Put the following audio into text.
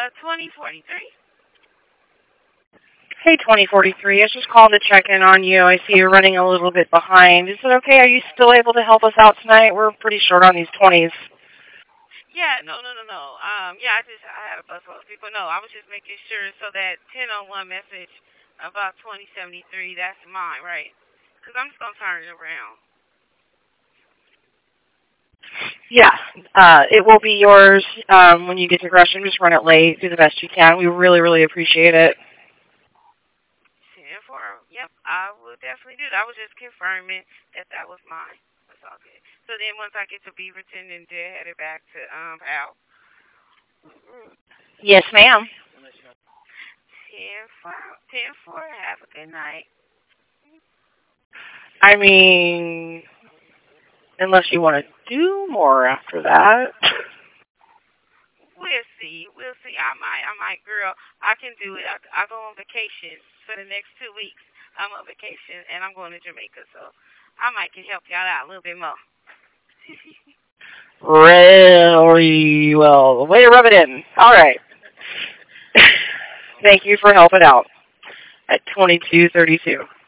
2043. Hey, 2043. I was just calling to check in on you. I see you're running a little bit behind. Is it okay? Are you still able to help us out tonight? We're pretty short on these 20s. Yeah, no. Yeah, I had a bus full of people. No, I was just making sure so that 1001 message about 2073, that's mine, right? Because I'm just going to turn it around. Yeah, it will be yours when you get to Gresham. Just run it late. Do the best you can. We really, really appreciate it. 10-4. Yep, I will definitely do that. I was just confirming that was mine. That's all good. So then once I get to Beaverton, then headed back to Powell. Yes, ma'am. 10-4. Have a good night. I mean, unless you want to do more after that. We'll see. I might, girl. I can do it. I go on vacation for the next 2 weeks. I'm on vacation and I'm going to Jamaica, so I might can help y'all out a little bit more. Really well. Way to rub it in. All right. Thank you for helping out at 2232.